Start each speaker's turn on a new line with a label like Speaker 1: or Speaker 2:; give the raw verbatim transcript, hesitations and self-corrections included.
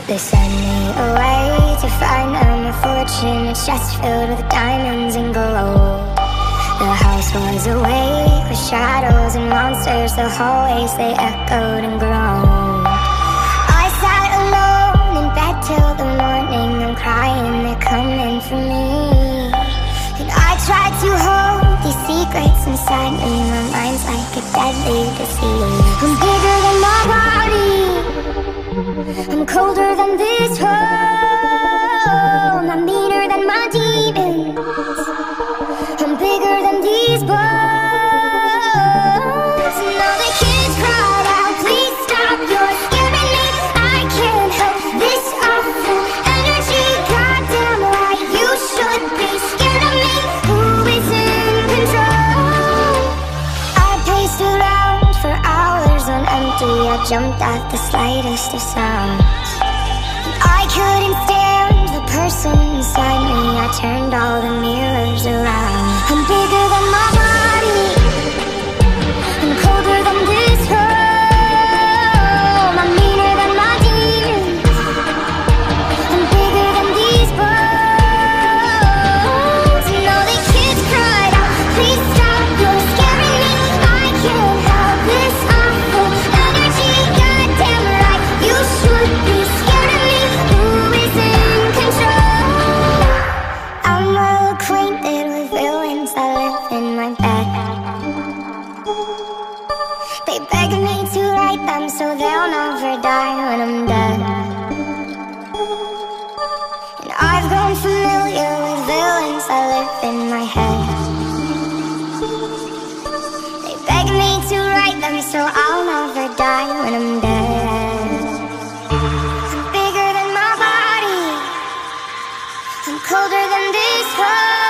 Speaker 1: They send me away to find them a fortune. It's just filled with diamonds and gold. The house was awake with shadows and monsters. The hallways, they echoed and groaned. I sat alone in bed till the morning. I'm crying, they're coming for me. And I tried to hold these secrets inside me. My mind's like a deadly disease. I'm bigger than my body, I'm colder than this home. I'm meaner than my demons, I'm bigger than these bones. And all the kids cried out, please stop, you're scaring me. I can't help this awful energy. Goddamn right, you should be scared of me. Who is in control? I paced around for hours on empty. I jumped at the slightest of sounds. I couldn't stand the person inside me. I turned all the mirrors around. I'm bigger than my body, I'm colder than this home. I'm meaner than my demons, I'm bigger than these bones. And all the kids cried out, please stop, you're scaring me. I can't help this awful energy. Goddamn right, you should be scared of me. Who is in control? I'm well acquainted with villains that live in my bed. They beg me to write them so they'll never die when I'm dead. And I've grown familiar with villains that live in my head. They beg me to write them so I'll never die when I'm dead. I'm bigger than my body, I'm colder than this world.